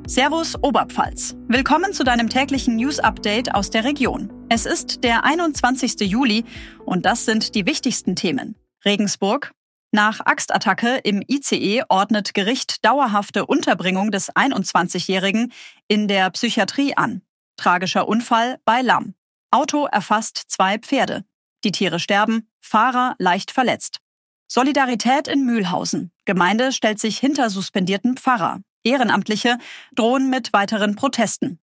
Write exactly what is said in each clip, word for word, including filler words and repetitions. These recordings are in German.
Servus Oberpfalz. Willkommen zu deinem täglichen News-Update aus der Region. Es ist der einundzwanzigste Juli und das sind die wichtigsten Themen. Regensburg. Nach Axtattacke im I C E ordnet Gericht dauerhafte Unterbringung des einundzwanzigjährigen in der Psychiatrie an. Tragischer Unfall bei Lamm. Auto erfasst zwei Pferde. Die Tiere sterben, Fahrer leicht verletzt. Solidarität in Mühlhausen. Gemeinde stellt sich hinter suspendierten Pfarrer. Ehrenamtliche drohen mit weiteren Protesten.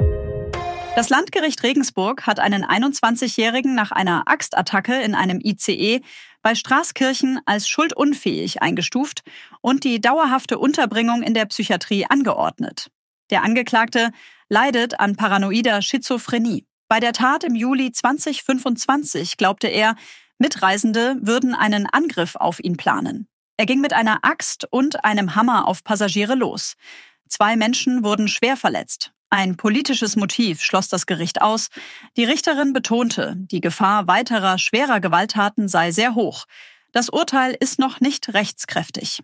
Das Landgericht Regensburg hat einen einundzwanzigjährigen nach einer Axtattacke in einem I C E bei Straßkirchen als schuldunfähig eingestuft und die dauerhafte Unterbringung in der Psychiatrie angeordnet. Der Angeklagte leidet an paranoider Schizophrenie. Bei der Tat im Juli zweitausendfünfundzwanzig glaubte er, Mitreisende würden einen Angriff auf ihn planen. Er ging mit einer Axt und einem Hammer auf Passagiere los. Zwei Menschen wurden schwer verletzt. Ein politisches Motiv schloss das Gericht aus. Die Richterin betonte, die Gefahr weiterer schwerer Gewalttaten sei sehr hoch. Das Urteil ist noch nicht rechtskräftig.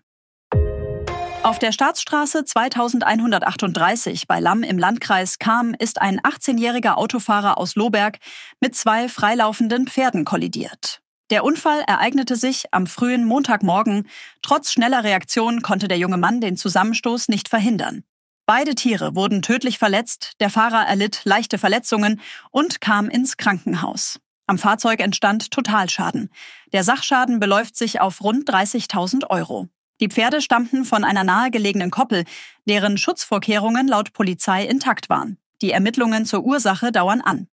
Auf der Staatsstraße zweitausendeinhundertachtunddreißig bei Lamm im Landkreis Cham ist ein achtzehnjähriger Autofahrer aus Lohberg mit zwei freilaufenden Pferden kollidiert. Der Unfall ereignete sich am frühen Montagmorgen. Trotz schneller Reaktion konnte der junge Mann den Zusammenstoß nicht verhindern. Beide Tiere wurden tödlich verletzt, der Fahrer erlitt leichte Verletzungen und kam ins Krankenhaus. Am Fahrzeug entstand Totalschaden. Der Sachschaden beläuft sich auf rund dreißigtausend Euro. Die Pferde stammten von einer nahegelegenen Koppel, deren Schutzvorkehrungen laut Polizei intakt waren. Die Ermittlungen zur Ursache dauern an.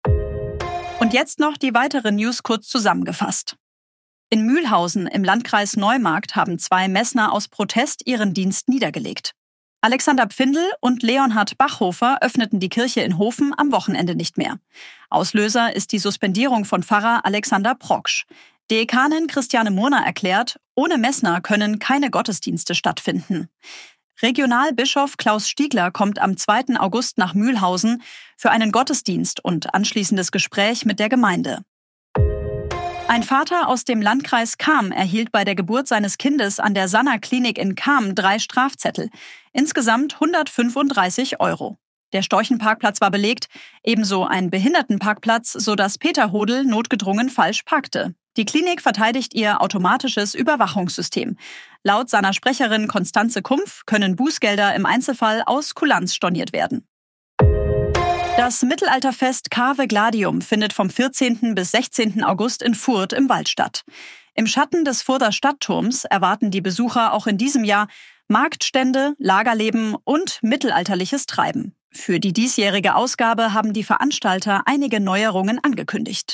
Und jetzt noch die weiteren News kurz zusammengefasst. In Mühlhausen im Landkreis Neumarkt haben zwei Messner aus Protest ihren Dienst niedergelegt. Alexander Pfindl und Leonhard Bachhofer öffneten die Kirche in Hofen am Wochenende nicht mehr. Auslöser ist die Suspendierung von Pfarrer Alexander Proksch. Dekanin Christiane Murner erklärt, ohne Messner können keine Gottesdienste stattfinden. Regionalbischof Klaus Stiegler kommt am zweiten August nach Mühlhausen für einen Gottesdienst und anschließendes Gespräch mit der Gemeinde. Ein Vater aus dem Landkreis Cham erhielt bei der Geburt seines Kindes an der Sanna-Klinik in Cham drei Strafzettel. Insgesamt hundertfünfunddreißig Euro. Der Storchenparkplatz war belegt, ebenso ein Behindertenparkplatz, sodass Peter Hodel notgedrungen falsch parkte. Die Klinik verteidigt ihr automatisches Überwachungssystem. Laut seiner Sprecherin Konstanze Kumpf können Bußgelder im Einzelfall aus Kulanz storniert werden. Das Mittelalterfest Cave Gladium findet vom vierzehnten bis sechzehnten August in Furth im Wald statt. Im Schatten des Further Stadtturms erwarten die Besucher auch in diesem Jahr Marktstände, Lagerleben und mittelalterliches Treiben. Für die diesjährige Ausgabe haben die Veranstalter einige Neuerungen angekündigt.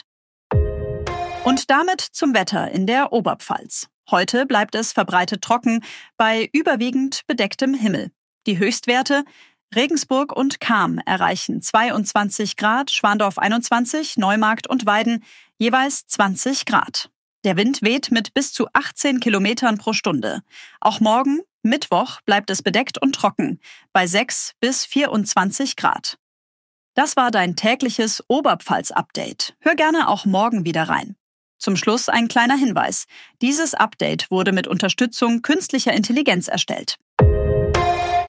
Und damit zum Wetter in der Oberpfalz. Heute bleibt es verbreitet trocken bei überwiegend bedecktem Himmel. Die Höchstwerte: Regensburg und Cham erreichen zweiundzwanzig Grad, Schwandorf einundzwanzig, Neumarkt und Weiden jeweils zwanzig Grad. Der Wind weht mit bis zu achtzehn Kilometern pro Stunde. Auch morgen, Mittwoch, bleibt es bedeckt und trocken bei sechs bis vierundzwanzig Grad. Das war dein tägliches Oberpfalz-Update. Hör gerne auch morgen wieder rein. Zum Schluss ein kleiner Hinweis. Dieses Update wurde mit Unterstützung künstlicher Intelligenz erstellt.